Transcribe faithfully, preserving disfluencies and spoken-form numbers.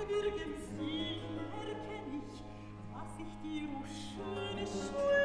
gebirgen Siegen erkenn ich, was ich dir, o schöne, schöne